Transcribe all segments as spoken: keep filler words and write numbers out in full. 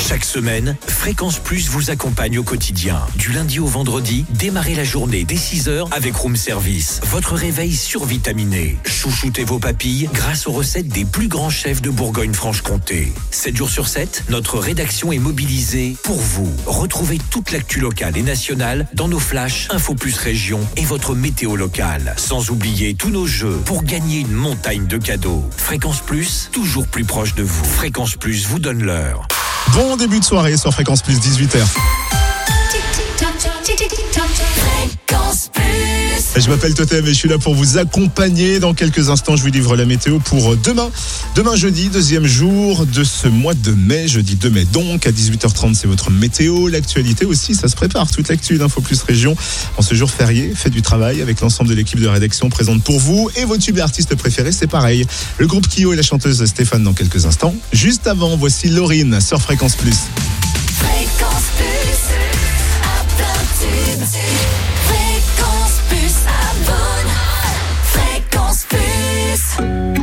Chaque semaine, Fréquence Plus vous accompagne au quotidien. Du lundi au vendredi, démarrez la journée dès six heures avec Room Service. Votre réveil survitaminé. Chouchoutez vos papilles grâce aux recettes des plus grands chefs de Bourgogne-Franche-Comté. sept jours sur sept, notre rédaction est mobilisée pour vous. Retrouvez toute l'actu locale et nationale dans nos flashs Info Plus Région et votre météo locale. Sans oublier tous nos jeux pour gagner une montagne de cadeaux. Fréquence Plus, toujours plus proche de vous. Fréquence Plus vous donne l'heure. Bon début de soirée sur Fréquence Plus, dix-huit heures. Je m'appelle Totem et je suis là pour vous accompagner. Dans quelques instants, je vous livre la météo pour demain. Demain jeudi, deuxième jour de ce mois de mai. Jeudi deux mai donc, à dix-huit heures trente, c'est votre météo. L'actualité aussi, ça se prépare. Toute l'actu d'Info Plus Région. En ce jour férié, faites du travail avec l'ensemble de l'équipe de rédaction présente pour vous. Et vos tubes et artistes préférés, c'est pareil. Le groupe Kyo et la chanteuse Stéphane dans quelques instants. Juste avant, voici Laurine sur Fréquence Plus. Fréquence Plus, à plein tube. Fréquence Plus, abonne. Fréquence Plus.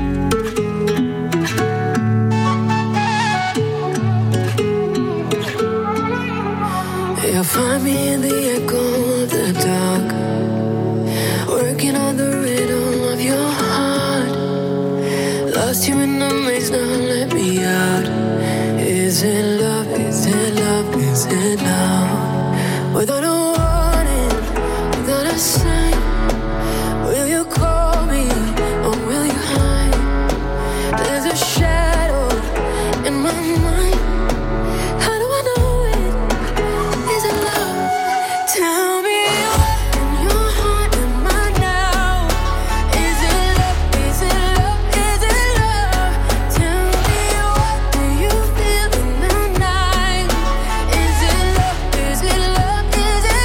You'll find me in the echo of the dark, working on the rhythm of your heart. Lost you in the maze, now let me out. Is it love, is it love, is it love? Without a warning, without a sign, will you call me or will you hide? There's a shadow in my mind. How do I know it? Is it love? Tell me what in your heart am I now? Is it love? Is it love? Is it love? Tell me what do you feel in the night? Is it love? Is it love? Is it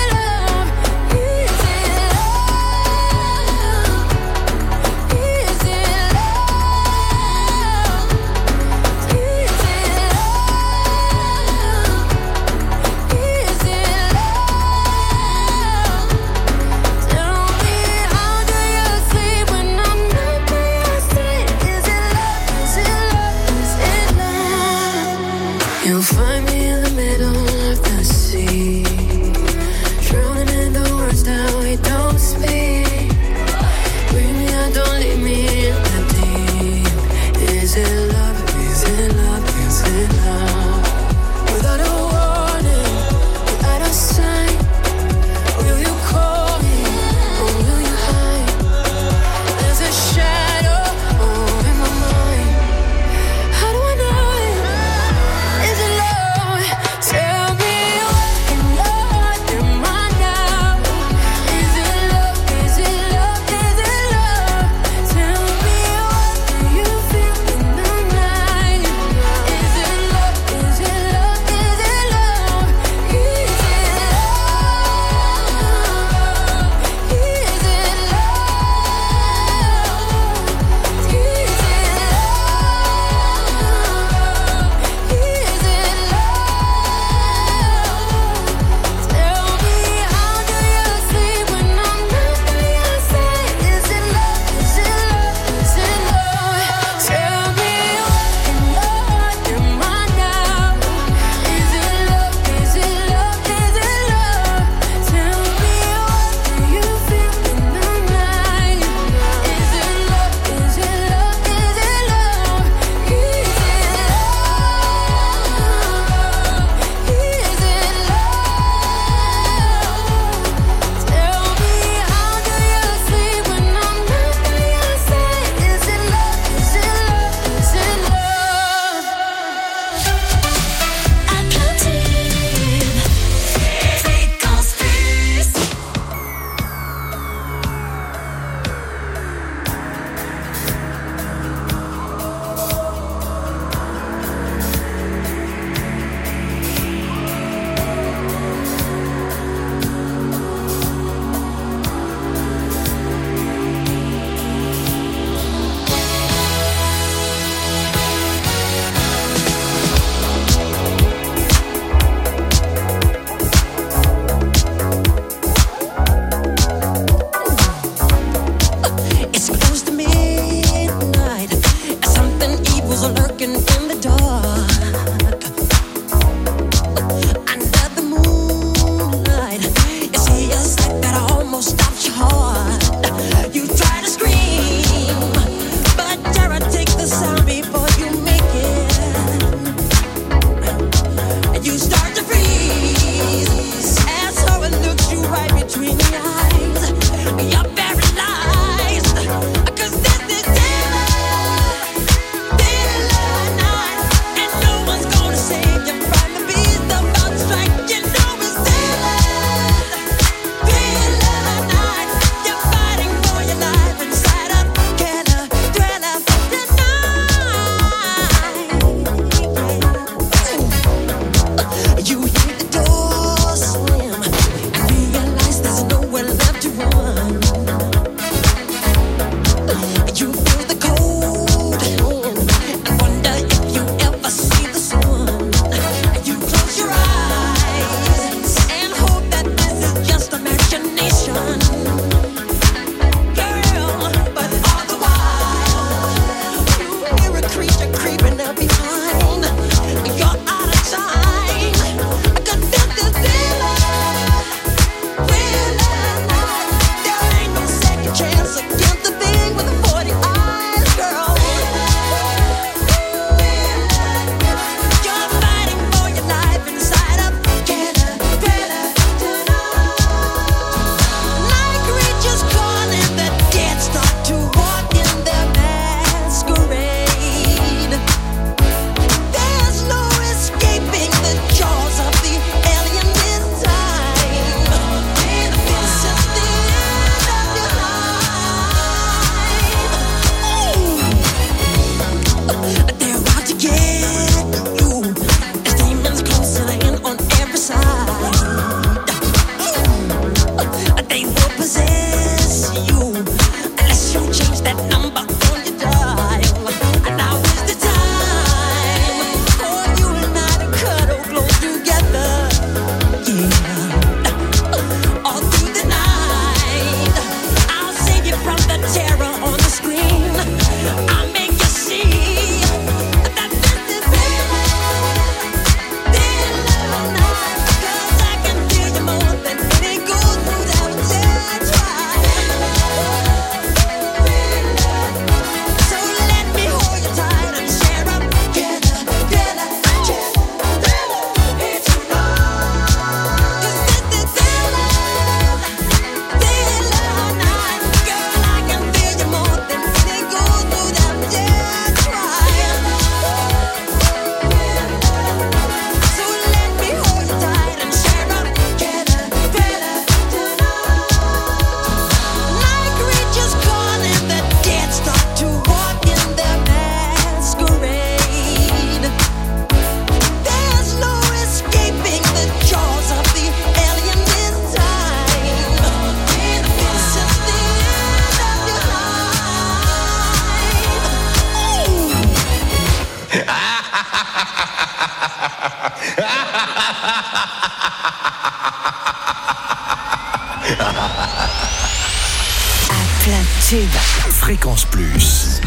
plein de tubes. Fréquence Plus.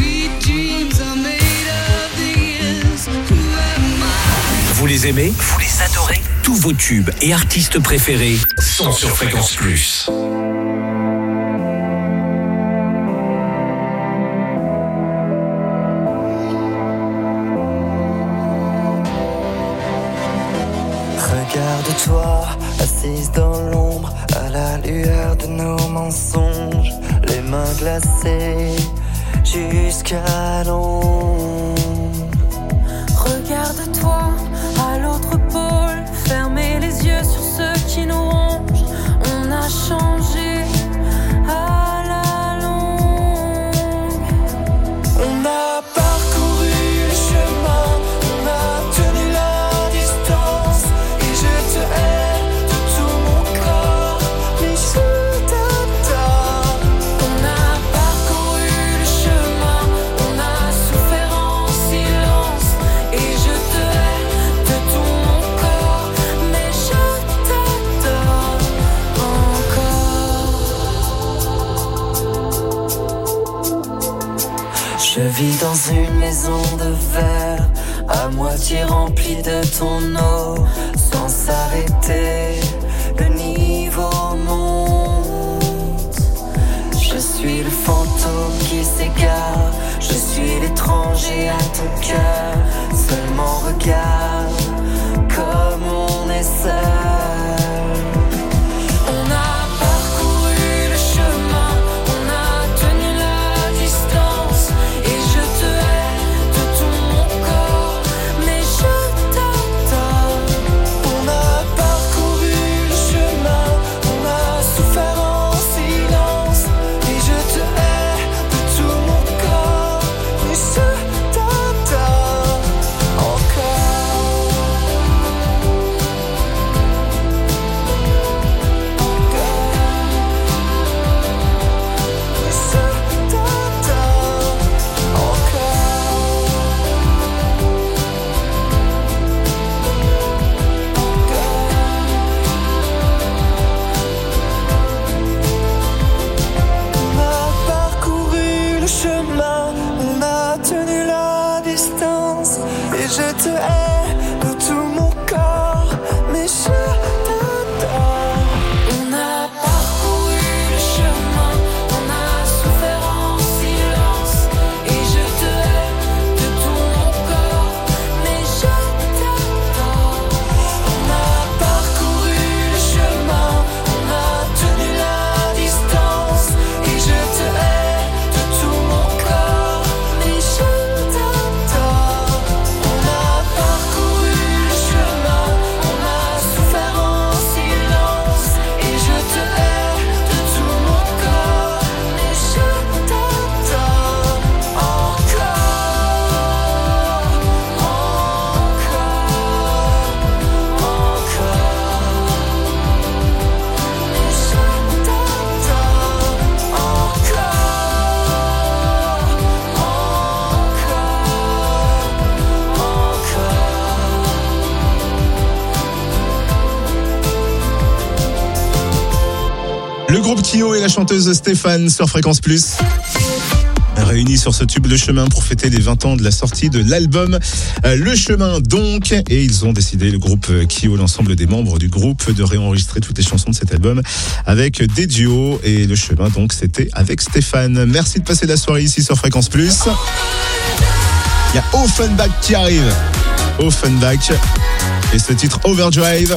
Vous les aimez? Vous les adorez? Tous vos tubes et artistes préférés sont sur Fréquence Plus. Regarde-toi, assise dans l'ombre, à la lueur de nos mensonges, les mains glacées jusqu'à l'ombre. Regarde-toi, à l'autre pôle, fermez les yeux sur ceux qui nous rongent. On a changé à la longue. On a parcouru le chemin, on a tenu la distance, et je te hais de tout mon corps, mais je t'adore. On a parcouru le chemin, on a souffert en silence, et je te hais de tout mon corps, mais je t'adore encore. Je vis dans une maison de verre, à moitié remplie de ton eau, sans s'arrêter, le niveau monte. Je suis le fantôme qui s'égare, je suis l'étranger à ton cœur. Seulement regarde comme on est seul. On a parcouru le chemin, on a tenu la distance, et je te hais de tout mon corps, mais je t'adore. On a parcouru le chemin, on a souffert en silence, et je te hais de tout mon corps, mais je t'adore encore. Mais je t'adore On a parcouru le chemin, on a tenu la distance, et je te hais de tout mon corps, mais je t'adore. On a parcouru le chemin, on a souffert en silence, et je te hais de tout mon corps, mais je t'adore. On a parcouru le chemin, on a tenu la distance, et je te hais de tout mon corps, mais je t'adore. On a parcouru le chemin, on a souffert en silence, et je te hais de tout mon corps, mais je t'adore encore, encore, encore. Mais je t'adore encore, Le groupe Kyo et la chanteuse Stéphane sur Fréquence Plus. Réunis sur ce tube Le Chemin pour fêter les vingt ans de la sortie de l'album euh, Le Chemin donc, et ils ont décidé, le groupe Kyo, l'ensemble des membres du groupe, de réenregistrer toutes les chansons de cet album avec des duos, et Le Chemin donc c'était avec Stéphane. Merci de passer la soirée ici sur Fréquence Plus. Il y a Offenbach qui arrive, Offenbach, et ce titre Overdrive.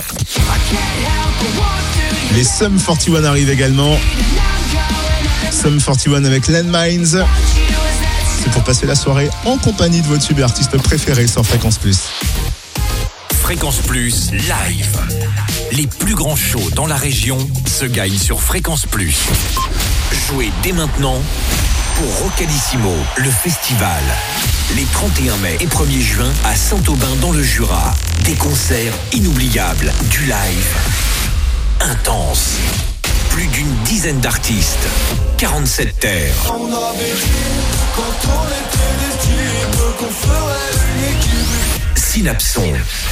Les Sum forty one arrivent également. Sum forty one avec Landmines. C'est pour passer la soirée en compagnie de vos tubes et artistes préférés sur Fréquence Plus. Fréquence Plus live. Les plus grands shows dans la région se gagnent sur Fréquence Plus. Jouez dès maintenant pour Rocalissimo, le festival. Les trente et un mai et premier juin à Saint-Aubin dans le Jura. Des concerts inoubliables, du live intense. Plus d'une dizaine d'artistes, quarante-sept terres. On avait dit, quand on était des types, qu'on ferait une équipe. Synapson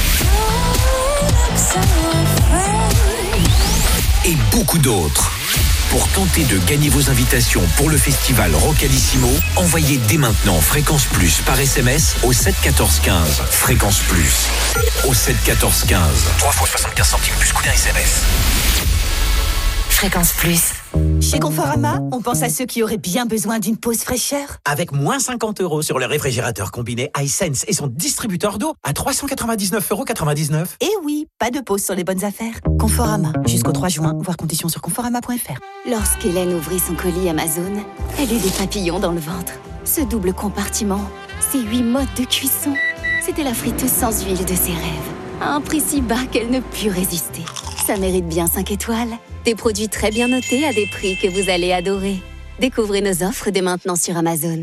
et beaucoup d'autres. Pour tenter de gagner vos invitations pour le festival Rockalissimo, envoyez dès maintenant Fréquence Plus par S M S au sept quatorze quinze. Fréquence Plus au sept quatorze quinze. trois fois soixante-quinze centimes plus coût d'un S M S. Fréquence Plus. Chez Conforama, on pense à ceux qui auraient bien besoin d'une pause fraîcheur. Avec moins cinquante euros sur le réfrigérateur combiné iSense et son distributeur d'eau à trois cent quatre-vingt-dix-neuf euros quatre-vingt-dix-neuf. Et oui, pas de pause sur les bonnes affaires. Conforama, jusqu'au trois juin, voir conditions sur conforama point f r. Lorsqu'Hélène ouvrit son colis Amazon, elle eut des papillons dans le ventre. Ce double compartiment, ces huit modes de cuisson, c'était la friteuse sans huile de ses rêves. À un prix si bas qu'elle ne put résister. Ça mérite bien cinq étoiles. Des produits très bien notés à des prix que vous allez adorer. Découvrez nos offres dès maintenant sur Amazon.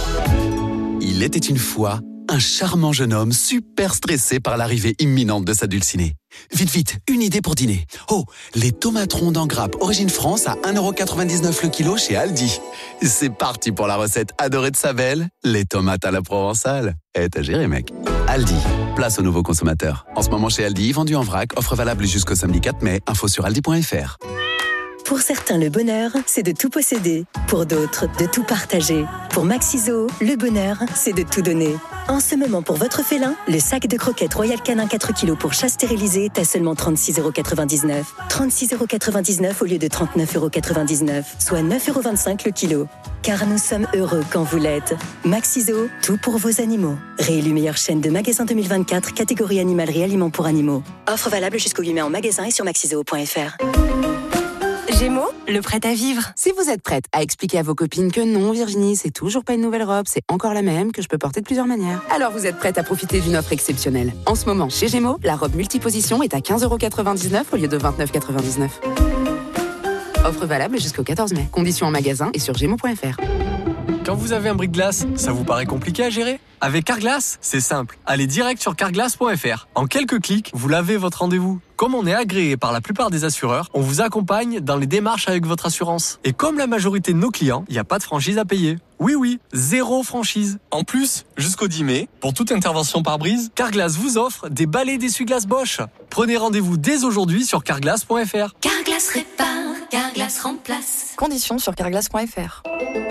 Il était une fois un charmant jeune homme super stressé par l'arrivée imminente de sa dulcinée. Vite, vite, une idée pour dîner. Oh, les tomates rondes en grappe Origine France à un euro quatre-vingt-dix-neuf le kilo chez Aldi. C'est parti pour la recette adorée de sa belle, les tomates à la provençale. Eh, t'as géré, mec. Aldi, place aux nouveaux consommateurs. En ce moment chez Aldi, vendu en vrac, offre valable jusqu'au samedi quatre mai. Info sur aldi point f r. Pour certains, le bonheur, c'est de tout posséder. Pour d'autres, de tout partager. Pour Maxiso, le bonheur, c'est de tout donner. En ce moment, pour votre félin, le sac de croquettes Royal Canin quatre kilos pour chat stérilisé est à seulement trente-six euros quatre-vingt-dix-neuf. trente-six euros quatre-vingt-dix-neuf au lieu de trente-neuf euros quatre-vingt-dix-neuf, soit neuf euros vingt-cinq le kilo. Car nous sommes heureux quand vous l'êtes. Maxiso, tout pour vos animaux. Réélu meilleure chaîne de magasins deux mille vingt-quatre, catégorie animalerie aliments pour animaux. Offre valable jusqu'au huit mai en magasin et sur maxiso point f r. Gémeaux, le prêt à vivre. Si vous êtes prête à expliquer à vos copines que non, Virginie, c'est toujours pas une nouvelle robe, c'est encore la même, que je peux porter de plusieurs manières, alors vous êtes prête à profiter d'une offre exceptionnelle. En ce moment, chez Gémeaux, la robe multiposition est à quinze euros quatre-vingt-dix-neuf au lieu de vingt-neuf euros quatre-vingt-dix-neuf. Offre valable jusqu'au quatorze mai. Conditions en magasin et sur gémeaux point f r. Quand vous avez un bris de glace, ça vous paraît compliqué à gérer ? Avec Carglass, c'est simple. Allez direct sur carglass point f r. En quelques clics, vous lavez votre rendez-vous. Comme on est agréé par la plupart des assureurs, on vous accompagne dans les démarches avec votre assurance. Et comme la majorité de nos clients, il n'y a pas de franchise à payer. Oui, oui, zéro franchise. En plus, jusqu'au dix mai, pour toute intervention par brise, Carglass vous offre des balais d'essuie-glace Bosch. Prenez rendez-vous dès aujourd'hui sur carglass point f r. Carglass répare, Carglass remplace. Conditions sur carglass point f r.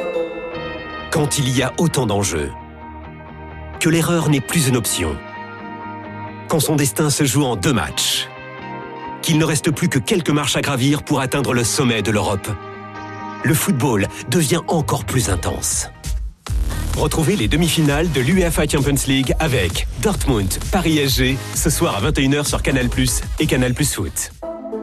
Quand il y a autant d'enjeux, que l'erreur n'est plus une option, quand son destin se joue en deux matchs, qu'il ne reste plus que quelques marches à gravir pour atteindre le sommet de l'Europe, le football devient encore plus intense. Retrouvez les demi-finales de l'UEFA Champions League avec Dortmund, Paris S G, ce soir à vingt et une heures sur Canal plus, et Canal plus Foot.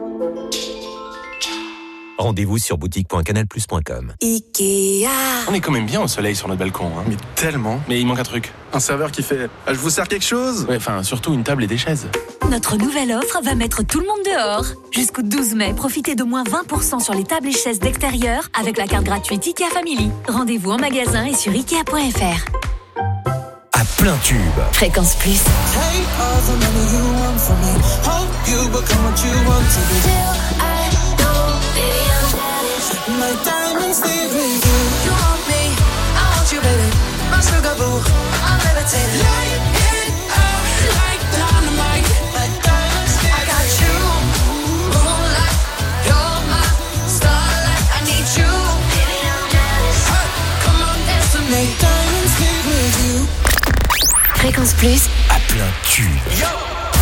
Rendez-vous sur boutique point canal plus point com. Ikea. On est quand même bien au soleil sur notre balcon, hein. Mais tellement. Mais il manque un truc. Un serveur qui fait « Je vous sers quelque chose ?» Ouais, enfin, surtout une table et des chaises. Notre nouvelle offre va mettre tout le monde dehors. Jusqu'au douze mai, profitez de moins vingt pour cent sur les tables et chaises d'extérieur avec la carte gratuite Ikea Family. Rendez-vous en magasin et sur ikea point f r. À plein tube. Fréquence Plus. My diamonds leave with you. You want me, I want you, baby. My sugar boo, I'm levitating. Light it up like dynamite. My diamonds leave I got you, moonlight. You're my starlight. I need you. Baby, I'm jealous. Hey, come on, dance with me. Diamonds leave with you. Fréquence Plus. À plein tube. Yo.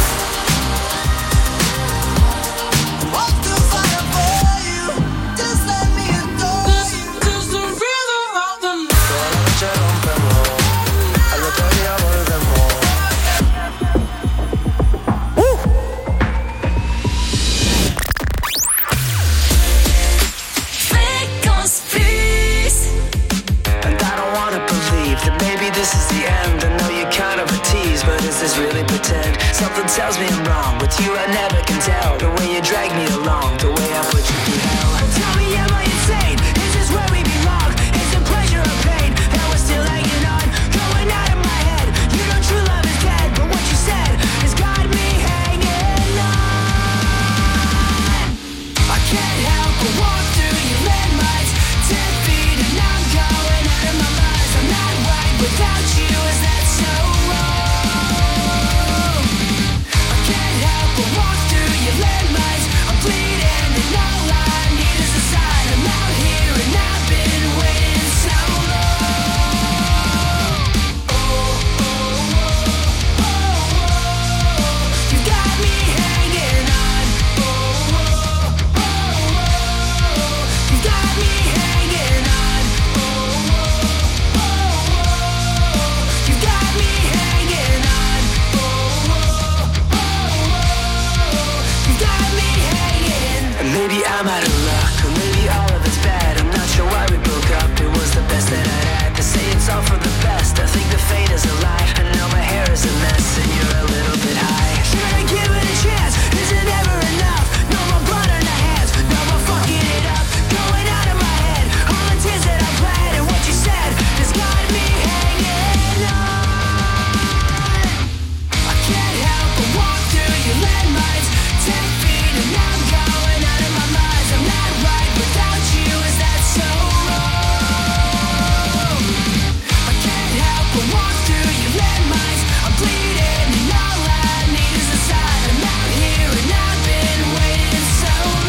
Something tells me I'm wrong. With you I never can tell. The way you drag me along, the way I put you through hell. Tell me, am I insane? Is this where we belong? Is it pleasure or pain that we're still hanging on? Going out of my head. You know true love is dead, but what you said has got me hanging on. I can't help but walk through your landmines. Ten feet and I'm going out of my mind. I'm not right without you. Is that so wrong? maybe I'm out of luck, or maybe all of it's bad. I'm not sure why we broke up. It was the best that I had. To say it's all for the best, I think the fate is a lie. And now my hair is a mess, and you're a little bit high. Should I give it a chance? Is it ever enough? No more blood on the hands, no more fucking it up. Going out of my head, all the tears that I bled, and what you said has got me hanging on. I can't help but walk through your landmines, ten feet and I'm going out of my mind. I'm not right without you, is that so wrong? I can't help but walk through your landmines. I'm bleeding and all I need is a sign. I'm out here and I've been waiting so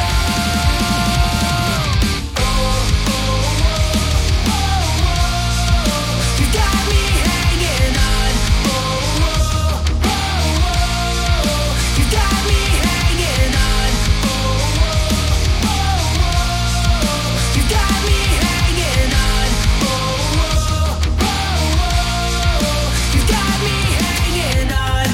long. Oh, oh, oh, oh, oh. You got me hanging on. Oh, oh, oh, oh. You got me hanging on. Oh, oh, oh, oh. You got me hanging on. Oh, oh, oh, oh. You got me hanging on.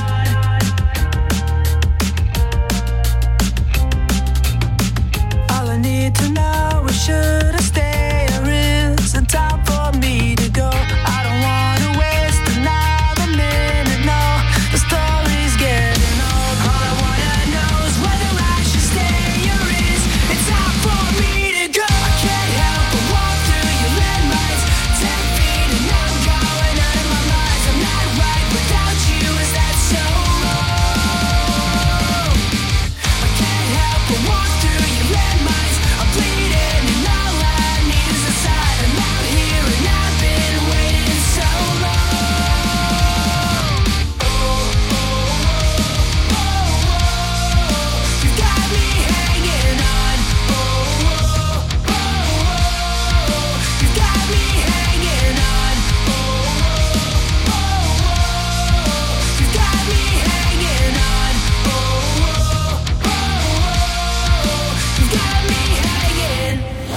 All I need to know is should I stay or is it time for me to go? I don't wanna waste another minute, no. The story's getting old. All I wanna know is whether I should stay or is it time for me to go? I can't help but walk through your landmines, ten feet and I'm going out of my mind. I'm not right without you, is that so wrong? I can't help but walk through your landmines. I'm bleeding and all I need is a sign. I'm out here and I've been waiting so long. Oh, oh, oh, oh. You got me hanging on. Oh, oh, oh, oh. You got me hanging on. Oh, oh, oh. You got me hanging on. Oh, oh, oh. You got me hanging.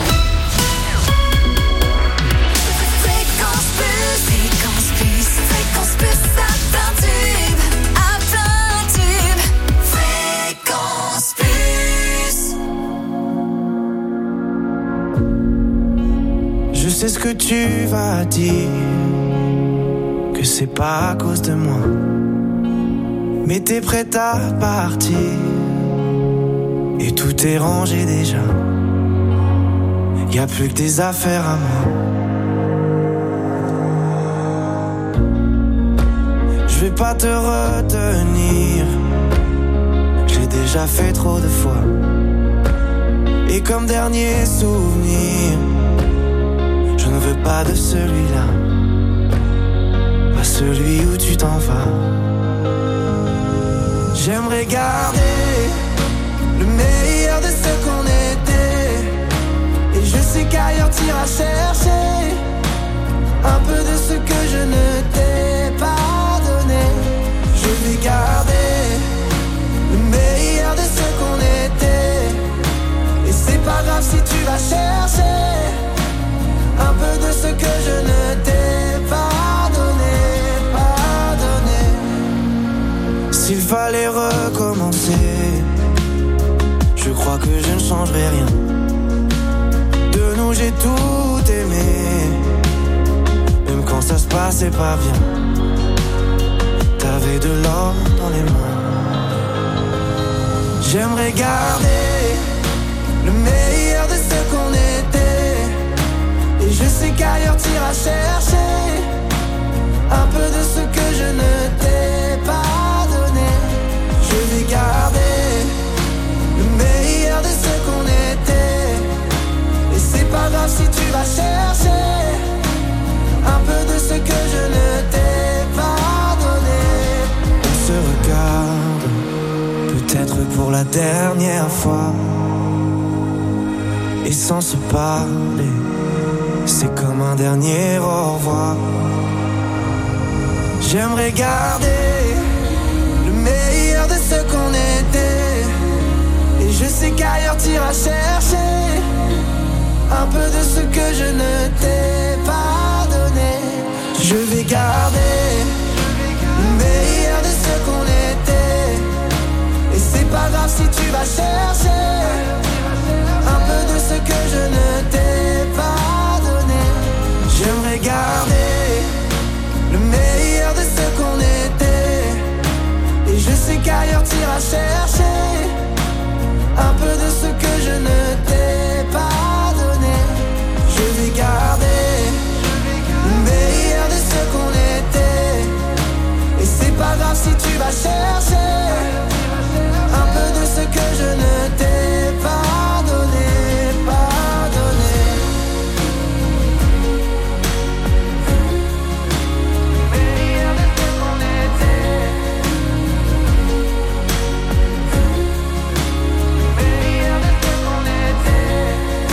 Fréquence plus, fréquence plus, fréquence plus, atteint tube, atteint tube, fréquence plus. Je sais ce que tu vas dire, que c'est pas à cause de moi, mais t'es prête à partir, et tout est rangé déjà. Y a plus que des affaires à moi. Je vais pas te retenir, j'ai déjà fait trop de fois. Et comme dernier souvenir, je ne veux pas de celui-là, pas celui où tu t'en vas. J'aimerais garder le meilleur de ce qu'on était, et je sais qu'ailleurs t'iras chercher un peu de ce que je ne t'ai pas donné. Je vais garder le meilleur de ce qu'on était, et c'est pas grave si tu vas chercher un peu de ce que je ne t'ai pas donné, pas donné. S'il fallait recommencer, je crois que je ne changerai rien. De nous j'ai tout aimé, même quand ça se passait pas bien. T'avais de l'or dans les mains. J'aimerais garder le meilleur de ce qu'on était, et je sais qu'ailleurs t'iras chercher un peu de ce que je ne t'ai pas donné. Je vais garder le meilleur de ce qu'on était, et c'est pas grave si tu vas chercher un peu de ce que je ne t'ai pas donné. On se regarde, peut-être pour la dernière fois, et sans se parler, c'est comme un dernier au revoir. J'aimerais garder le meilleur de ce qu'on était, et je sais qu'ailleurs t'iras chercher un peu de ce que je ne t'ai pas donné. Je vais garder le meilleur de ce qu'on était, et c'est pas grave si tu vas chercher Et je sais qu'ailleurs t'iras chercher un peu de ce que je ne t'ai pas donné. Je vais garder le meilleur de ce qu'on était. Et c'est pas grave si tu vas chercher un peu de ce que je ne t'ai pas donné, pas donné. Le meilleur de ce qu'on était. Le meilleur de ce qu'on était.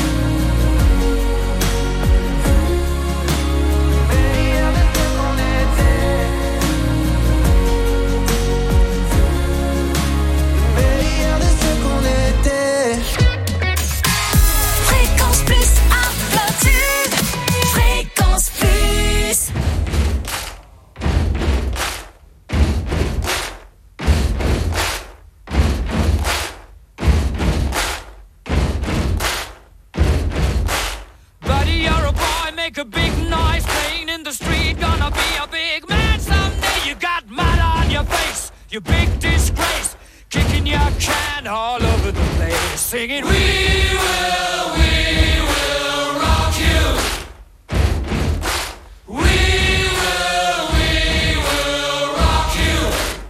Le meilleur de ce qu'on était. Meilleur de ce qu'on était. Fréquence plus Uploaded. Fréquence plus. Buddy, you're a boy, make a big noise playing in the street. Gonna be a big man someday. You got mud on your face, you big disgrace. Kicking your can all over the place, singing, We will, we will rock you. We will, we will rock you.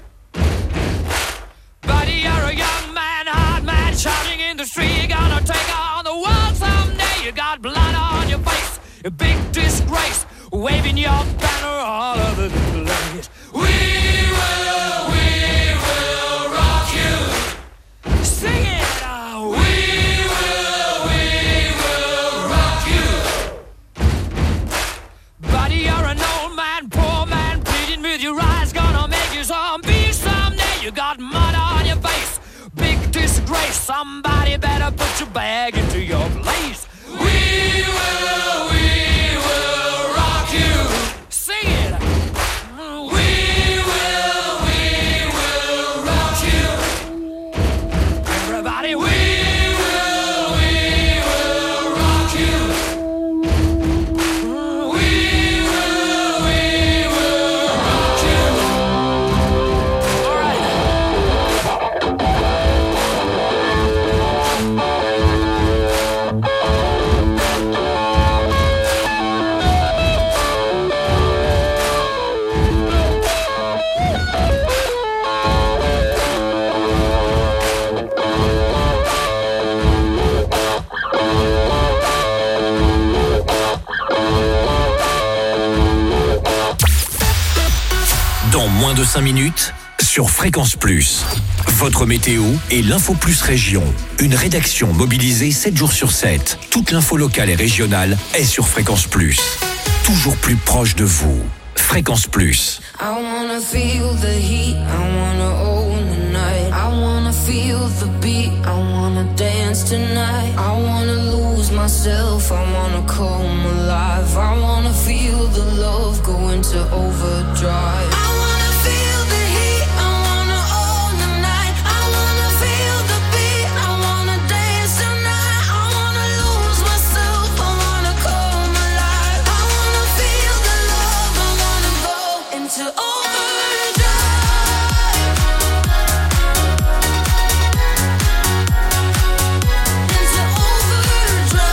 Buddy, you're a young man, hard man, shouting in the street. You're gonna take on the world someday. You got blood on your face, a big disgrace, waving your banner all over the place. We will, we will rock you. Sing it now. We will, we will rock you. Buddy, you're an old man, poor man, pleading with your eyes, gonna make you zombie someday. You got mud on your face, big disgrace. Somebody better put your bag into your place. We will, we will rock you. Sing it. We will, we will rock you. Everybody, we will, we will rock you. We will, we will rock you. All right. Dans moins de cinq minutes, sur Fréquence Plus. Votre météo et l'Info Plus Région. Une rédaction mobilisée sept jours sur sept. Toute l'info locale et régionale est sur Fréquence Plus. Toujours plus proche de vous. Fréquence Plus. I wanna feel the heat, I wanna own the night. I wanna feel the beat, I wanna dance tonight. I wanna lose myself, I wanna come alive. I wanna feel the love go into overdrive. I wanna feel the heat, I wanna own the night. I wanna feel the beat, I wanna dance tonight. I wanna lose myself, I wanna come alive. I wanna feel the love, I wanna go into overdrive. Into overdrive.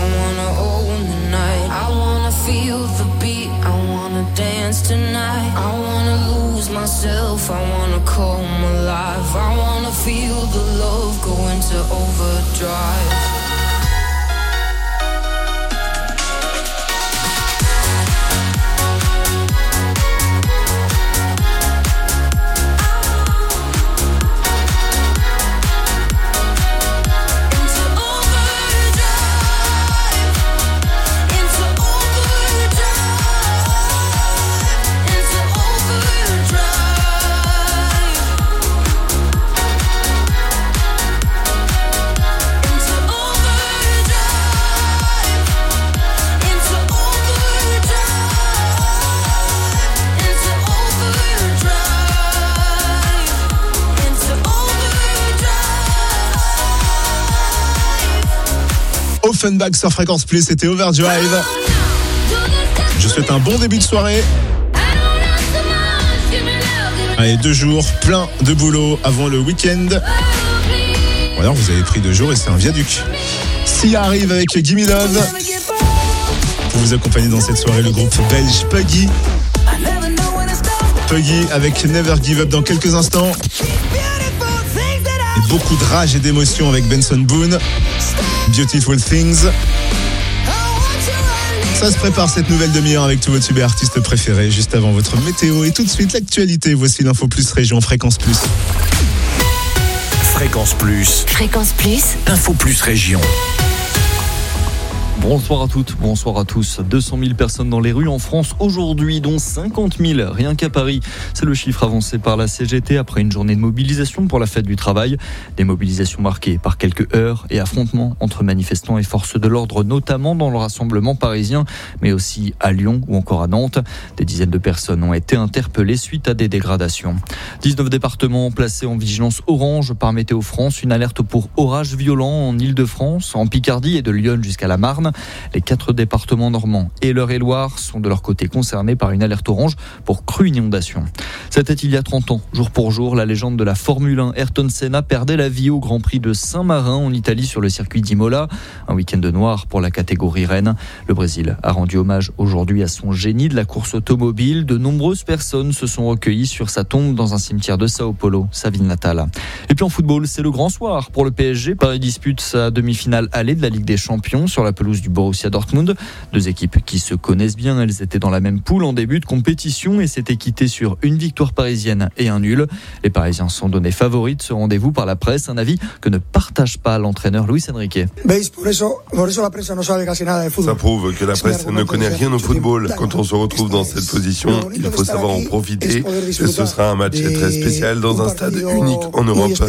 wanna own the night. I wanna feel the beat, I wanna dance tonight. I wanna lose myself, I wanna come alive. I wanna feel the love go into overdrive. Offenbach sur Fréquence Plus, c'était Overdrive. Je souhaite un bon début de soirée. Allez, deux jours, plein de boulot avant le week-end. Ou alors vous avez pris deux jours et c'est un viaduc. Sia arrive avec Gimme Love. Pour vous accompagner dans cette soirée, le groupe belge Puggy. Puggy avec Never Give Up dans quelques instants. Et beaucoup de rage et d'émotion avec Benson Boone. Beautiful Things. Ça se prépare cette nouvelle demi-heure avec tous vos tubes et artistes préférés. Juste avant votre météo et tout de suite l'actualité. Voici l'Info Plus Région Fréquence Plus. Fréquence Plus. Fréquence Plus. Info Plus Région. Bonsoir à toutes, bonsoir à tous. deux cent mille personnes dans les rues en France aujourd'hui, dont cinquante mille rien qu'à Paris. C'est le chiffre avancé par la C G T après une journée de mobilisation pour la fête du travail. Des mobilisations marquées par quelques heurts et affrontements entre manifestants et forces de l'ordre, notamment dans le rassemblement parisien, mais aussi à Lyon ou encore à Nantes. Des dizaines de personnes ont été interpellées suite à des dégradations. dix-neuf départements placés en vigilance orange par Météo France. Une alerte pour orages violents en Île-de-France, en Picardie et de Lyon jusqu'à la Marne. Les quatre départements normands et l'Eure-et-Loire sont de leur côté concernés par une alerte orange pour crue inondation. C'était il y a trente ans, jour pour jour, la légende de la Formule un, Ayrton Senna, perdait la vie au Grand Prix de Saint-Marin en Italie sur le circuit d'Imola. Un week-end noir pour la catégorie reine. Le Brésil a rendu hommage aujourd'hui à son génie de la course automobile. De nombreuses personnes se sont recueillies sur sa tombe dans un cimetière de Sao Paulo, sa ville natale. Et puis en football, c'est le grand soir pour le P S G. Paris dispute sa demi-finale allée de la Ligue des Champions sur la pelouse du Borussia Dortmund. Deux équipes qui se connaissent bien, elles étaient dans la même poule en début de compétition et s'étaient quittées sur une victoire parisienne et un nul. Les Parisiens sont donnés favoris de ce rendez-vous par la presse, un avis que ne partage pas l'entraîneur Luis Enrique. Ça prouve que la presse ne connaît rien au football. Quand on se retrouve dans cette position, il faut savoir en profiter. Ce sera un match très spécial dans un stade unique en Europe. Et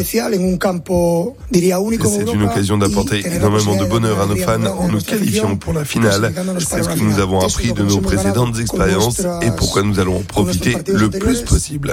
c'est une occasion d'apporter énormément de bonheur à nos fans en nous qualifiant pour la finale. C'est ce que nous avons appris de nos précédentes expériences et pourquoi nous allons en profiter le plus possible.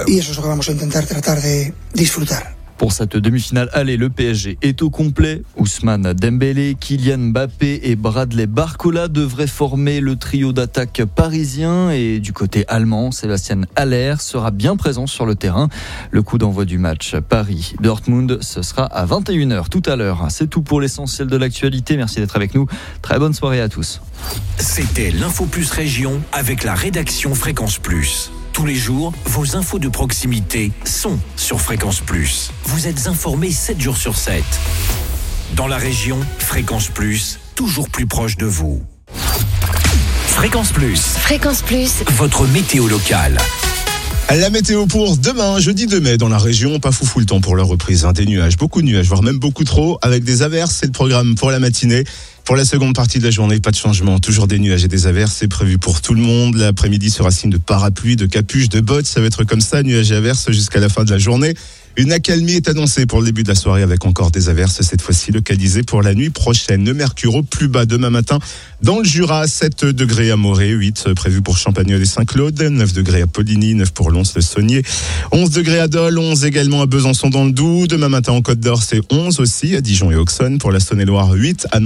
Pour cette demi-finale aller, le P S G est au complet. Ousmane Dembélé, Kylian Mbappé et Bradley Barcola devraient former le trio d'attaque parisien. Et du côté allemand, Sébastien Haller sera bien présent sur le terrain. Le coup d'envoi du match Paris-Dortmund, ce sera à vingt et une heures tout à l'heure. C'est tout pour l'essentiel de l'actualité. Merci d'être avec nous. Très bonne soirée à tous. C'était l'Info Plus Région avec la rédaction Fréquence Plus. Tous les jours, vos infos de proximité sont sur Fréquence Plus. Vous êtes informés sept jours sur sept. Dans la région, Fréquence Plus, toujours plus proche de vous. Fréquence Plus. Fréquence Plus. Votre météo locale. La météo pour demain, jeudi deux mai, dans la région, pas foufou le temps pour la reprise. Hein, des nuages, beaucoup de nuages, voire même beaucoup trop, avec des averses. C'est le programme pour la matinée. Pour la seconde partie de la journée, pas de changement. Toujours des nuages et des averses, c'est prévu pour tout le monde. L'après-midi sera signe de parapluie, de capuche, de bottes. Ça va être comme ça, nuages et averses jusqu'à la fin de la journée. Une accalmie est annoncée pour le début de la soirée avec encore des averses, cette fois-ci localisées pour la nuit prochaine. Le mercure au plus bas demain matin dans le Jura, sept degrés à Morée, huit prévu pour Champagnole et Saint-Claude, neuf degrés à Poligny, neuf pour Lons-le-Saunier, onze degrés à Dole, onze également à Besançon dans le Doubs. Demain matin en Côte d'Or, c'est onze aussi à Dijon et Auxonne. Pour la Saône-et-Loire, huit annoncés à Haute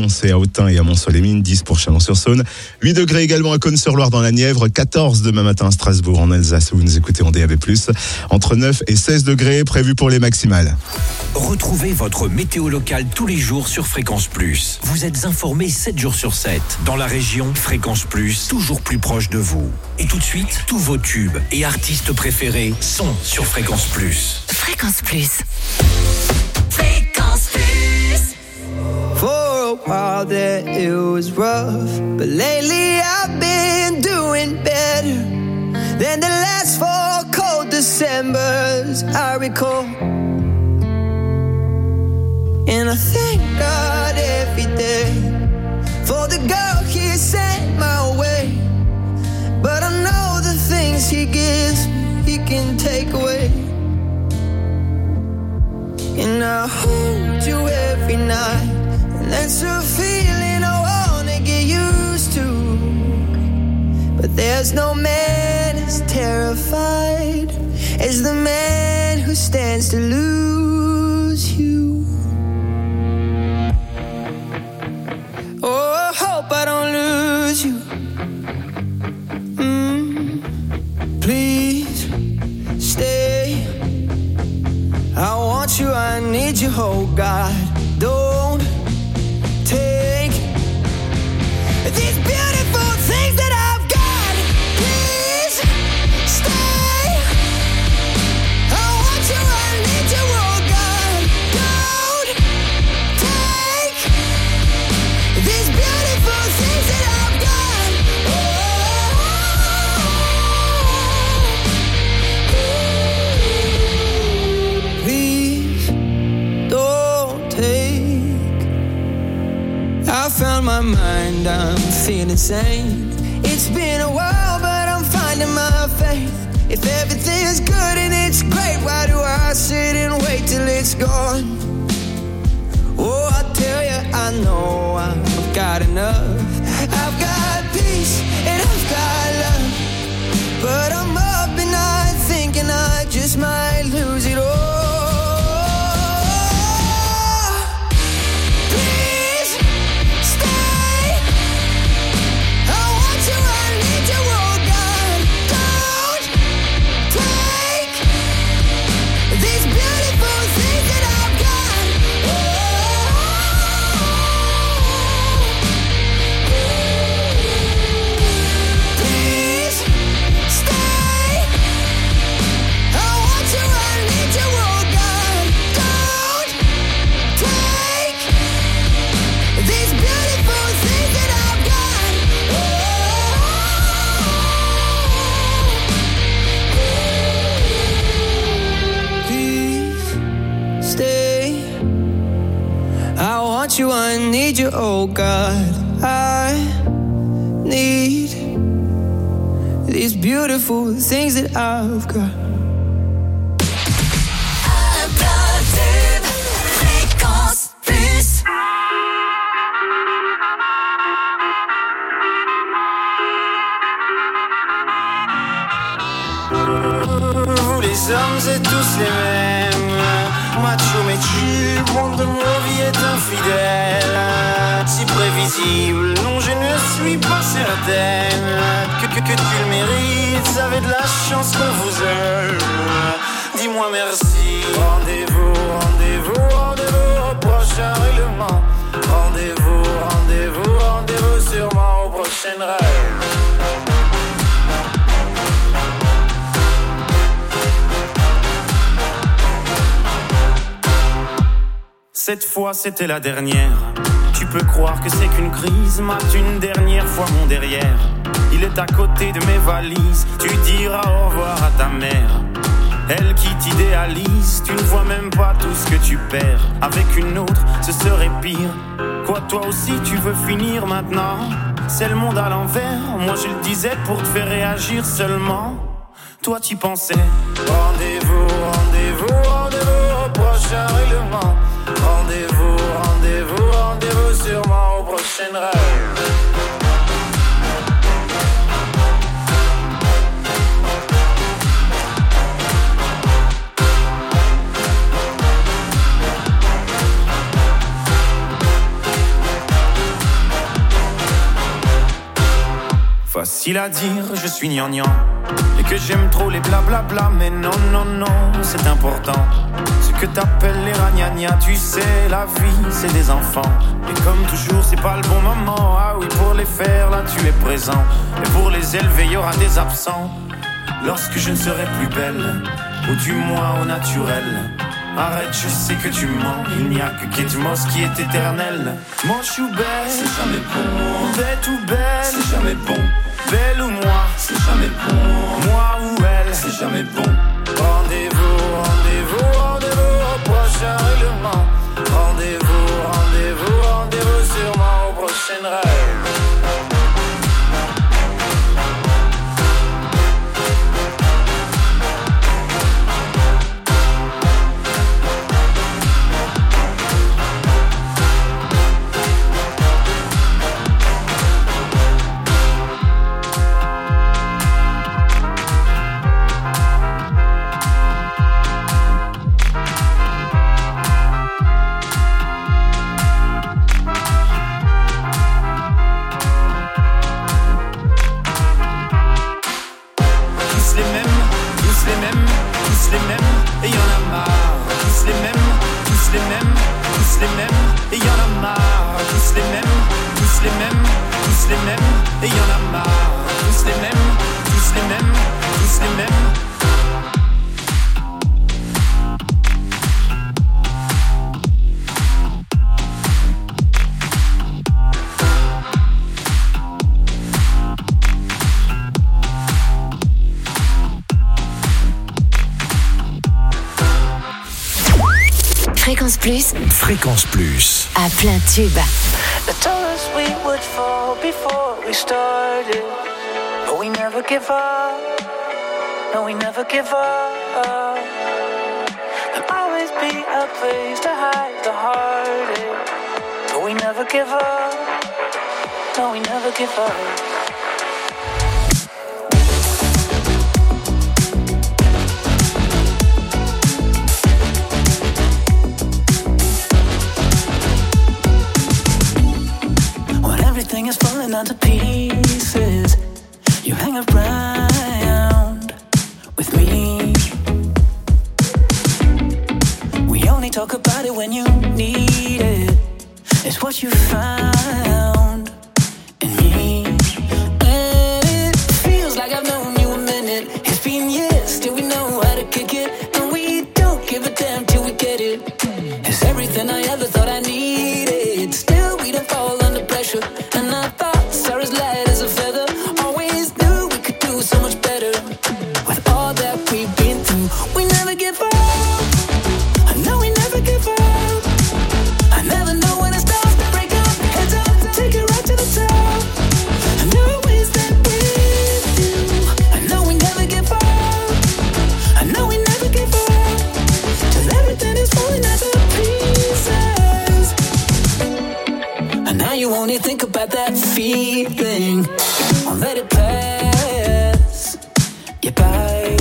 Autun et à Mont-Soleil-Mines, dix pour Chalon-sur-Saône, huit degrés également à Cône-sur-Loire dans la Nièvre, quatorze demain matin à Strasbourg en Alsace où vous nous écoutez en D A B plus, entre neuf et seize degrés prévus pour les maximales. Retrouvez votre météo locale tous les jours sur Fréquence Plus. Vous êtes informés sept jours sur sept. Dans la région, Fréquence Plus, toujours plus proche de vous. Et tout de suite, tous vos tubes et artistes préférés sont sur Fréquence Plus. Fréquence Plus. Fréquence Plus. For a while there it was rough, but lately I've been doing better than the last four cold Decembers I recall. And I thank God every day for the girl He sent my way. But I know the things He gives me, He can take away. And I hold you every night, and that's a feeling I wanna get used to. But there's no man as terrified as the man who stands to lose you. Oh, I hope I don't lose you. Mm, please stay. I want you, I need you, oh God. Don't take these beautiful things that I've got. Please stay. I want you, I need you, oh God. Don't take these beautiful things that I've got. Oh, please don't take. I found my mind, I'm feeling sane. It's been a while, but I'm finding my faith. If everything's good and it's great, why do I sit and wait till it's gone? Oh, I tell you, I know I've got enough. I've got peace and I've got love. But I'm up at night thinking I just might lose it all. Please stay. I want you, I need you, oh God. Don't take these beautiful things that I've got. Please stay. I want you, I need you, oh God. Don't take these beautiful things that I've got. Please stay. I want you, I need you, oh God. I need these beautiful things that I've got. Fréquence Plus. Vous les hommes êtes tous les mêmes. Macho mais chill, le monde de nos vies est infidèle. Si prévisible, non je ne suis pas certaine que, que, que tu le mérites, vous avez de la chance qu'on vous aime. Dis-moi merci. Rendez-vous, rendez-vous, rendez-vous au prochain règlement. Rendez-vous, rendez-vous, rendez-vous sûrement au prochain rêve. Cette fois c'était la dernière. Tu peux croire que c'est qu'une crise. Mate une dernière fois mon derrière. Il est à côté de mes valises. Tu diras au revoir à ta mère. Elle qui t'idéalise. Tu ne vois même pas tout ce que tu perds. Avec une autre ce serait pire. Quoi toi aussi tu veux finir maintenant? C'est le monde à l'envers. Moi je le disais pour te faire réagir seulement. Toi tu pensais. Rendez-vous, rendez-vous, rendez-vous au prochain règlement. Rendez-vous, rendez-vous, rendez-vous sûrement au prochain rêve. Facile à dire, je suis gnangnan. Et que j'aime trop les blablabla. Mais non, non, non, c'est important. Ce que t'appelles les ragnagnas. Tu sais, la vie, c'est des enfants. Et comme toujours, c'est pas le bon moment. Ah oui, pour les faire, là, tu es présent. Et pour les élever, y aura des absents. Lorsque je ne serai plus belle, ou du moins au naturel. Arrête, je sais que tu mens. Il n'y a que Kate Moss qui est éternel. Mon chou belle, c'est jamais bon. Bête ou belle, c'est jamais bon. Belle ou moi, c'est jamais bon. Moi ou elle, c'est jamais bon. Rendez-vous, rendez-vous, rendez-vous au prochain règlement. Rendez-vous, rendez-vous, rendez-vous sûrement au prochain rêve. Fréquence Plus. Fréquence Plus. À plein tube. They told us we would fall before we started, but we never give up. No, we never give up. There'll always be a place to hide the heartache, but we never give up. No, we never give up. Everything is falling down to pieces. You hang around with me. We only talk about it when you need it. It's what you found in me. And it feels like I've known you a minute. It's been years, still we know how to kick it. And we don't give a damn till we get it. It's everything I ever thought I needed. Still we don't fall under pressure. And I thought Sarah's light as a feather. Always knew we could do so much better. With all that we've been through, we never give up. I know we never give up. I never know when it starts to break up. Heads up, take it right to the top. I know always that with you. I know we never give up. I know we never give up. Till everything is falling out to pieces. And now you only think about that feeling. Won't let it pass you by.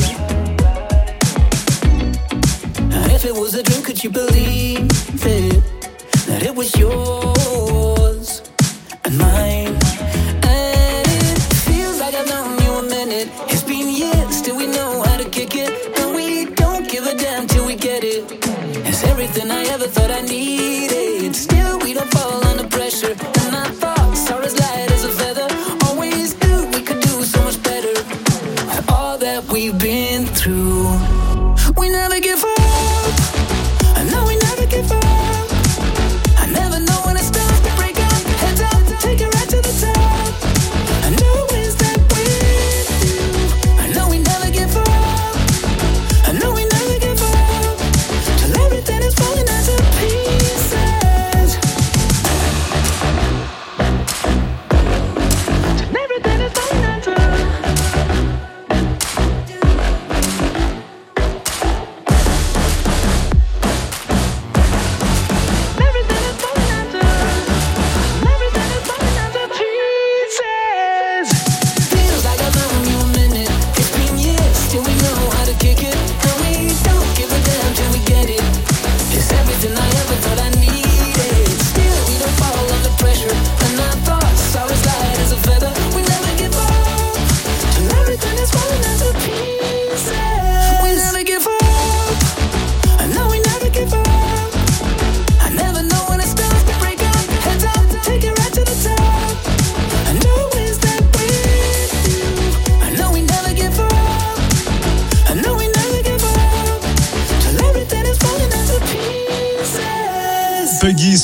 And if it was a dream, could you believe it? That it was yours and mine. And it feels like I've known you a minute. It's been years, still we know how to kick it. And we don't give a damn till we get it. It's everything I ever thought I needed. Still we don't fall under pressure. And I thought Sarah's light as a feather. Always knew we could do so much better. With all that we've been through, we never give up. I know we never give up. I never know when it starts to break up. Heads up, take it right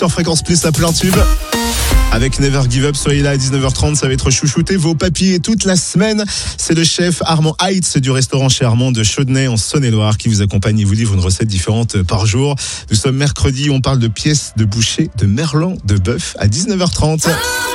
sur Fréquence Plus à plein tube. Avec Never Give Up, soyez là à dix-neuf heures trente, ça va être chouchouté vos papilles toute la semaine. C'est le chef Armand Heitz du restaurant chez Armand de Chaudenay en Saône-et-Loire qui vous accompagne et vous livre une recette différente par jour. Nous sommes mercredi, on parle de pièces de boucher de merlan de bœuf à dix-neuf heures trente.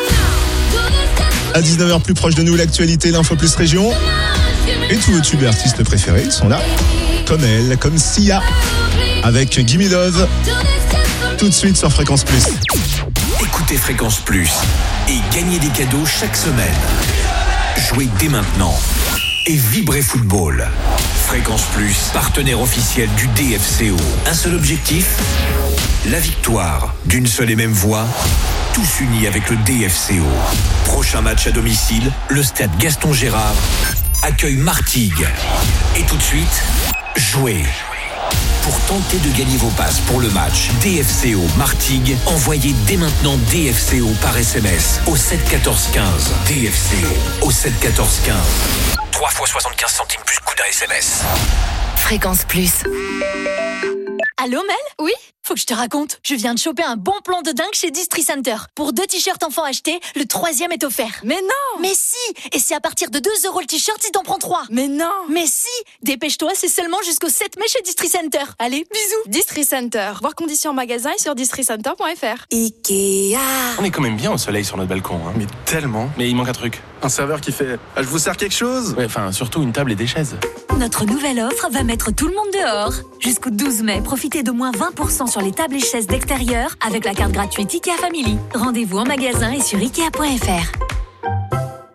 À dix-neuf heures plus proche de nous, l'actualité, l'info plus région. Et tous vos tubes et artistes préférés, ils sont là. Comme elle, comme Sia, avec Gimme Love. Tout de suite sur Fréquence Plus. Écoutez Fréquence Plus et gagnez des cadeaux chaque semaine. Jouez dès maintenant et vibrez football. Fréquence Plus, partenaire officiel du D F C O. Un seul objectif, la victoire. D'une seule et même voix, tous unis avec le D F C O. Prochain match à domicile, le stade Gaston Gérard accueille Martigues. Et tout de suite, jouez. Pour tenter de gagner vos passes pour le match D F C O Martigues, envoyez dès maintenant D F C O par S M S au sept quatorze quinze. D F C O au sept quatorze quinze. trois fois soixante-quinze centimes plus coût d'un S M S. Fréquence Plus. Allô Mel ? Oui ? Faut que je te raconte. Je viens de choper un bon plan de dingue chez Distri Center. Pour deux t-shirts enfants achetés, le troisième est offert. Mais non ! Mais si ! Et c'est à partir de deux euros le t-shirt si t'en prends trois. Mais non ! Mais si ! Dépêche-toi, c'est seulement jusqu'au sept mai chez Distri Center. Allez, bisous ! Distri Center. Voir conditions en magasin et sur distri center point f r. Ikea. On est quand même bien au soleil sur notre balcon, hein. Mais tellement. Mais il manque un truc. Un serveur qui fait ah, « Je vous sers quelque chose ?» Ouais, enfin, surtout une table et des chaises. Notre nouvelle offre va mettre tout le monde dehors. Jusqu'au douze mai, profitez d'au moins vingt pour cent sur les tables et chaises d'extérieur avec la carte gratuite IKEA Family. Rendez-vous en magasin et sur ikea point f r.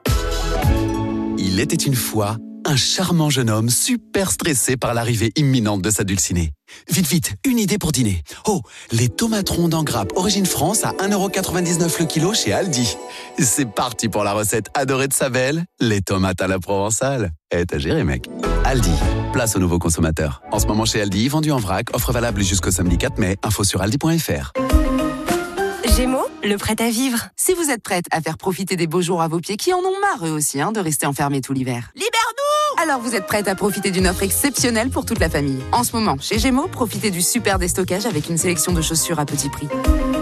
Il était une fois un charmant jeune homme super stressé par l'arrivée imminente de sa dulcinée. Vite, vite, une idée pour dîner. Oh, les tomates rondes en grappe Origine France à un euro quatre-vingt-dix-neuf le kilo chez Aldi. C'est parti pour la recette adorée de sa belle, les tomates à la provençale. Eh, t'as géré, mec. Aldi, place aux nouveaux consommateurs. En ce moment chez Aldi, vendu en vrac, offre valable jusqu'au samedi quatre mai. Info sur aldi point f r. Gémeaux, le prêt à vivre. Si vous êtes prête à faire profiter des beaux jours à vos pieds qui en ont marre eux aussi hein, de rester enfermés tout l'hiver. Libère-nous ! Alors vous êtes prête à profiter d'une offre exceptionnelle pour toute la famille. En ce moment, chez Gémeaux, profitez du super déstockage avec une sélection de chaussures à petit prix.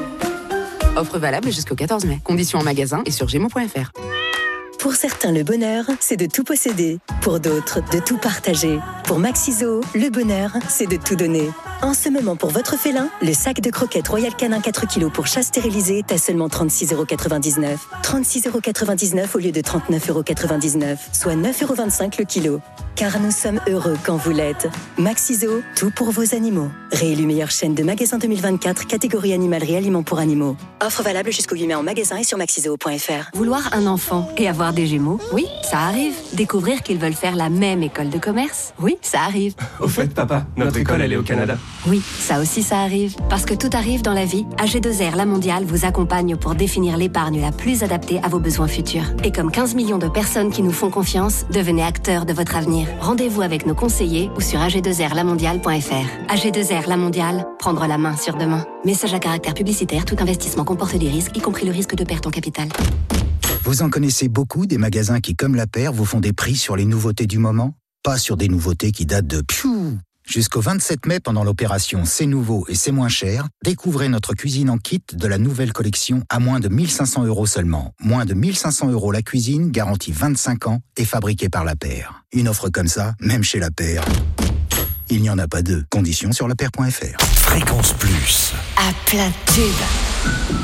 Offre valable jusqu'au quatorze mai. Conditions en magasin et sur gémeaux point f r. Pour certains, le bonheur, c'est de tout posséder. Pour d'autres, de tout partager. Pour Maxiso, le bonheur, c'est de tout donner. En ce moment, pour votre félin, le sac de croquettes Royal Canin quatre kilos pour chat stérilisé est à seulement trente-six euros quatre-vingt-dix-neuf. trente-six euros quatre-vingt-dix-neuf au lieu de trente-neuf euros quatre-vingt-dix-neuf, soit neuf euros vingt-cinq le kilo. Car nous sommes heureux quand vous l'êtes. Maxiso, tout pour vos animaux. Réélu meilleure chaîne de magasins deux mille vingt-quatre, catégorie animalerie aliments pour animaux. Offre valable jusqu'au huit mai en magasin et sur maxiso point f r. Vouloir un enfant et avoir des jumeaux, oui, ça arrive. Découvrir qu'ils veulent faire la même école de commerce, oui, ça arrive. Au fait, papa, notre école, elle est au Canada. Oui, ça aussi, ça arrive. Parce que tout arrive dans la vie, A G deux R La Mondiale vous accompagne pour définir l'épargne la plus adaptée à vos besoins futurs. Et comme quinze millions de personnes qui nous font confiance, devenez acteurs de votre avenir. Rendez-vous avec nos conseillers ou sur a g deux r la mondiale point f r. A G deux R La Mondiale, prendre la main sur demain. Message à caractère publicitaire, tout investissement comporte des risques, y compris le risque de perte en capital. Vous en connaissez beaucoup des magasins qui, comme La Paire, vous font des prix sur les nouveautés du moment? Pas sur des nouveautés qui datent de pfiou. Jusqu'au vingt-sept mai, pendant l'opération C'est nouveau et c'est moins cher, découvrez notre cuisine en kit de la nouvelle collection à moins de mille cinq cents euros seulement. Moins de mille cinq cents euros la cuisine, garantie vingt-cinq ans et fabriquée par La Paire. Une offre comme ça, même chez La Paire, il n'y en a pas deux. Conditions sur la paire point f r. Fréquence Plus. À plein tube.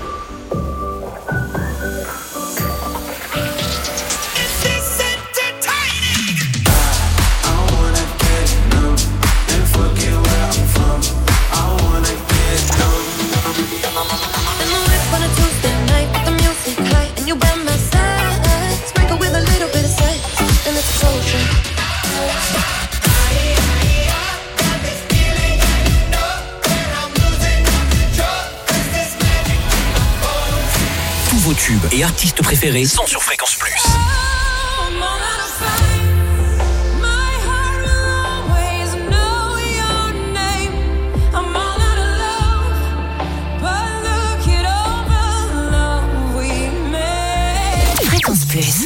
Tous vos tubes et artistes préférés sont sur Fréquence Plus. Fréquence Plus.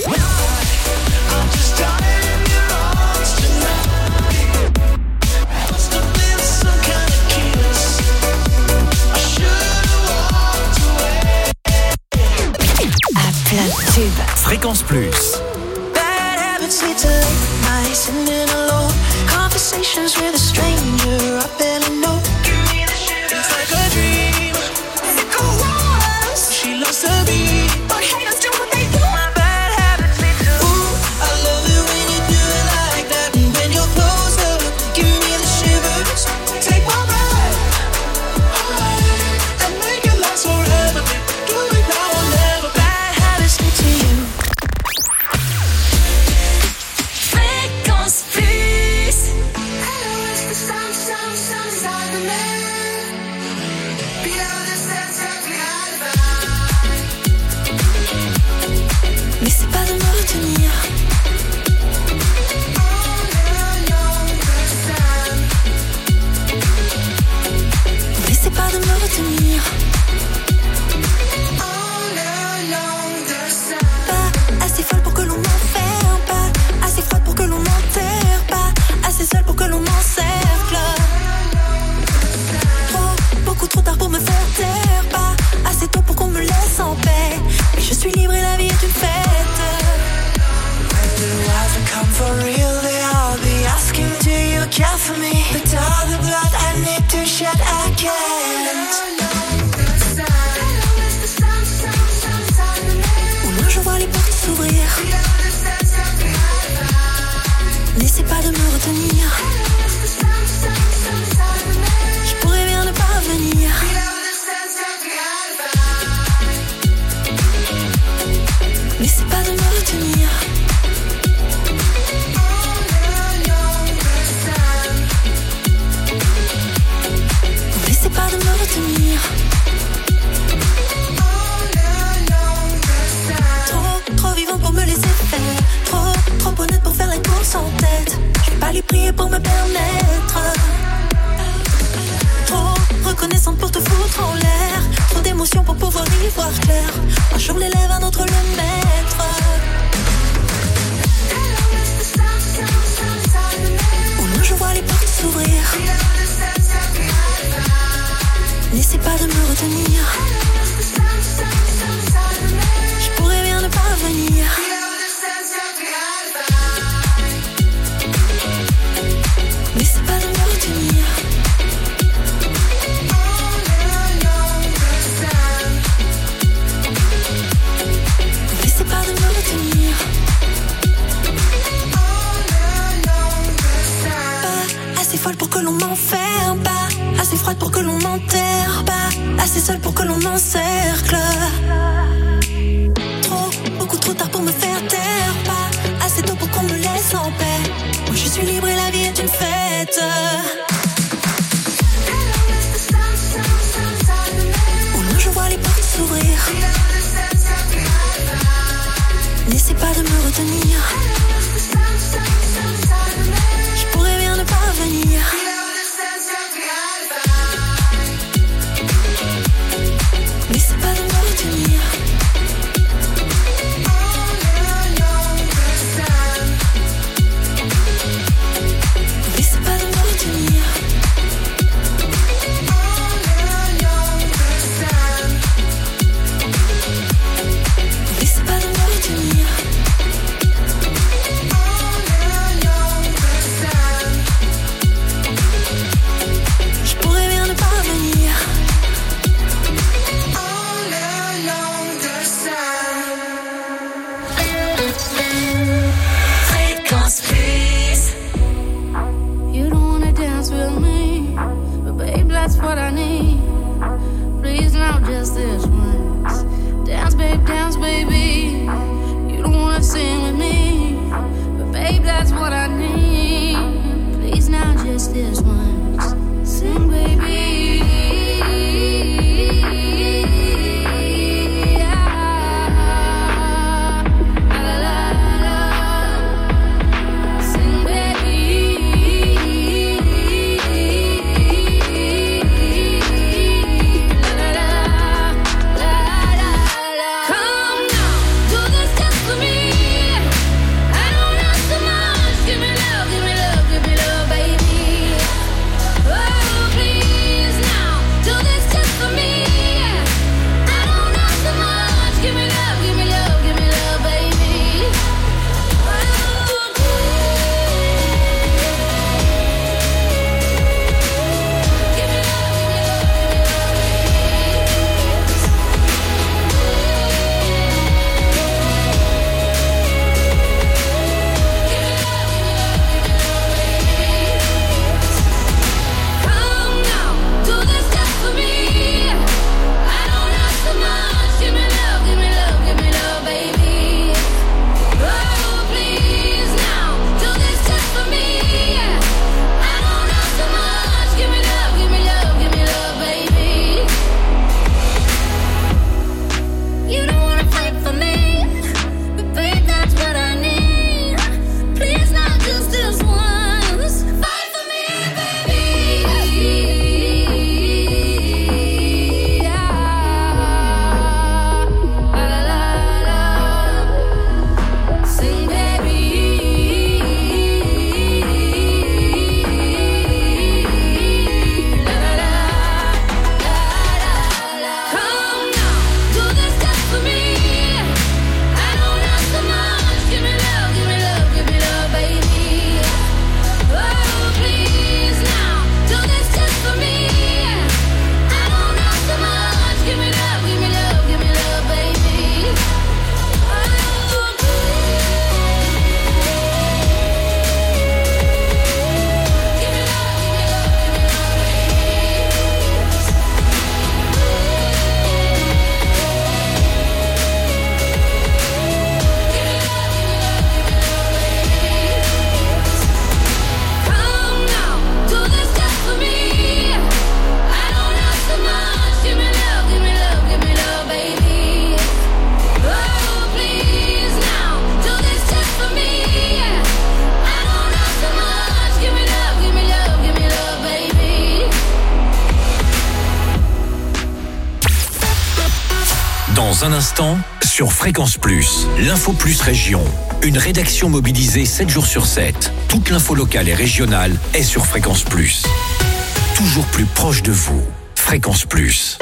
Fréquence Plus. Bad habits lead to late nights sitting alone. Conversations with a stranger I barely know. Give me the shit. It's like a dream. It goes on. She loves to be, but haters do what they do. My bad habits lead to. Ooh, I love it when you do it like that. And when you're close up, give me the shivers. Take my breath and make it last forever. Do it now or never. Bad habits lead to you. Fréquence Plus. Mais c'est pas de me retenir. Mais c'est pas de me retenir. Pas assez folle pour que l'on m'enferme, pas assez froide pour que l'on m'enterre, pas assez seule pour que l'on m'encercle. Trop, beaucoup trop tard pour me faire taire, pas assez tôt pour qu'on me laisse en paix. Mais je suis libre et la vie est une fête. When the lies come for real, they all be asking, do you care for me? But all the blood I need to shed, I can't. Au loin je vois les portes s'ouvrir. N'essaie pas de me retenir. Je pourrais bien ne pas venir. Mais c'est pas de me retenir. Mais c'est pas de me retenir. Trop, trop vivant pour me laisser faire. Trop, trop honnête pour faire les courses en tête. Je vais pas lui prier pour me permettre. Trop reconnaissante pour te foutre en l'air. Trop d'émotions pour pouvoir y voir clair. Un jour l'élève, un autre le maître. Au loin je vois les portes s'ouvrir. N'essaie pas de me retenir. Je pourrais bien ne pas venir. Mais c'est pas de me retenir. Mais c'est pas de me retenir. Pas assez folle pour que l'on m'enferme, pas assez froide pour que l'on m'enterre, pas assez seule pour que l'on m'encercle. Trop, beaucoup trop tard pour me faire taire, pas assez tôt pour qu'on me laisse en paix. Moi je suis libre et la vie est une fête. Au loin je vois les portes s'ouvrir. N'essaie pas de me retenir. Je pourrais bien ne pas venir. Mais c'est pas de me retenir. Mais c'est pas de me retenir. Mais c'est pas de me retenir. Je pourrais bien ne pas venir. Fréquence Plus. You don't wanna dance with me, but babe, that's what I need. Please now, just this once. Dance, babe, dance, baby. You don't wanna sing with me, but babe, that's what I need. Please now, just this once. Sing, baby. Dans un instant, sur Fréquence Plus, l'Info Plus Région. Une rédaction mobilisée sept jours sur sept. Toute l'info locale et régionale est sur Fréquence Plus. Toujours plus proche de vous. Fréquence Plus.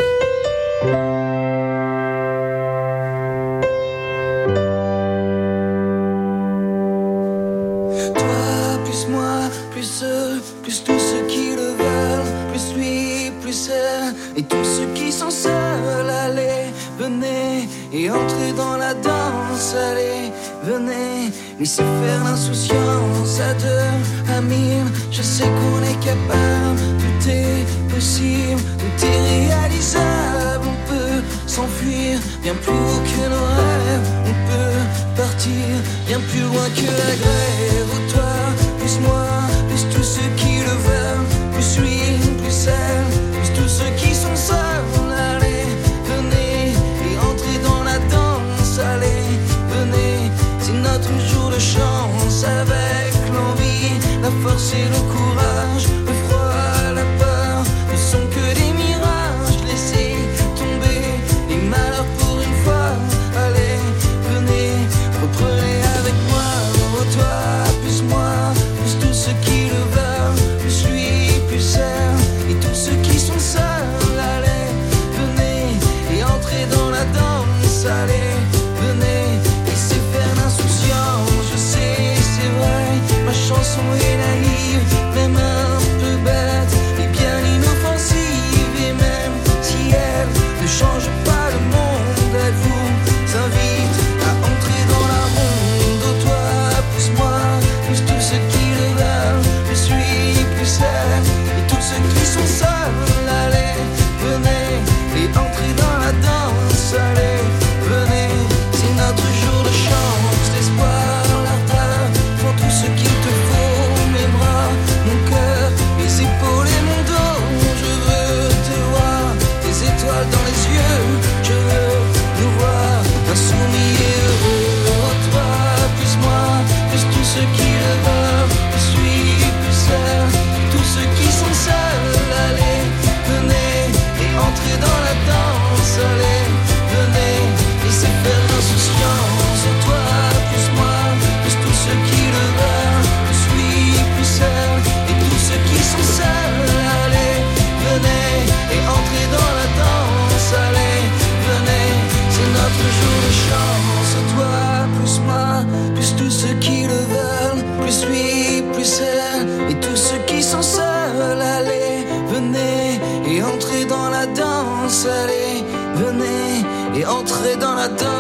Toi, plus moi, plus eux, plus tous ceux qui le veulent, plus lui, plus elle, et tous ceux qui sont seuls. Allez, venez et entrez dans la danse. Allez, venez, laissez faire l'insouciance. À deux, à mille, je sais qu'on est capable. Tout est possible, tout est réalisable. On peut s'enfuir bien plus haut que nos rêves. On peut partir bien plus loin que la grève. Oh, toi, plus moi, plus tous ceux qui le veulent, plus lui, plus elle, plus tous ceux qui sont seuls. Allez, venez et entrez dans la danse. Allez, venez, c'est notre jour de chance. Avec l'envie, la force et le courage, le froid, la peur ne sont que des mirages. Laissez tomber les malheurs pour une fois. Allez, venez, reprenez avec moi. Oh, toi, plus moi, plus tous ceux qui le veulent, plus lui, plus elle, et tous ceux qui sont seuls. Allez, venez et entrez dans la danse. Allez, venez, laissez faire l'insouciance. Je sais, c'est vrai, ma chanson est naïve, même un peu bête, et bien inoffensive. Et même si elle ne change pas le monde, elle vous invite à entrer dans la ronde. Oh, toi, plus moi, plus tous ceux qui le veulent, plus lui, plus elle, et tous ceux qui sont seuls. Allez, venez et entrez dans la danse. Allez, venez, c'est notre jour de chance. L'espoir, l'ardeur, pour tous ceux qu'il te faut. Mes bras, mon cœur, mes épaules et mon dos. Je veux te voir, des étoiles dans les yeux. Je veux nous voir insoumis et heureux. Oh, toi, plus moi, plus tous ceux qui le veulent, plus lui, plus elle, tous ceux qui sont seuls. Allez, venez et entrez dans la danse. Allez, venez, laissez faire l'insouciance. Oh, toi, plus moi, plus tous ceux qui le veulent, plus lui, plus elle, et tous ceux qui sont seuls. Allez, venez et entrez dans la danse. Allez, venez, c'est notre jour de chance. Oh, toi, plus moi, plus tous ceux qui le veulent, plus lui, plus elle, et tous ceux qui sont seuls. Allez, venez et entrez dans la danse. Allez, venez et entrez dans la danse.